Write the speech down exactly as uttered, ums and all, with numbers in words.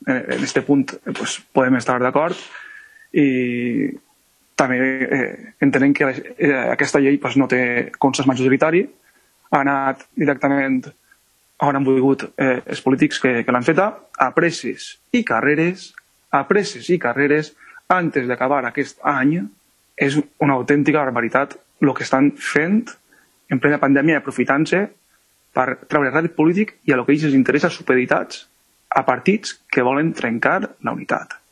en aquest punt pues, podem estar d'acord i també eh, entenem que eh, aquesta llei pues, no té consens majoritari, ha anat directament on han volgut eh, els polítics que, que l'han feta, a presses i carreres, a presses i carreres, antes d'acabar aquest any, és una autèntica barbaritat el que estan fent en plena pandèmia, aprofitant-se per treure rèdit polític i a el que ells els interessa supeditats a partits que volen trencar la unitat.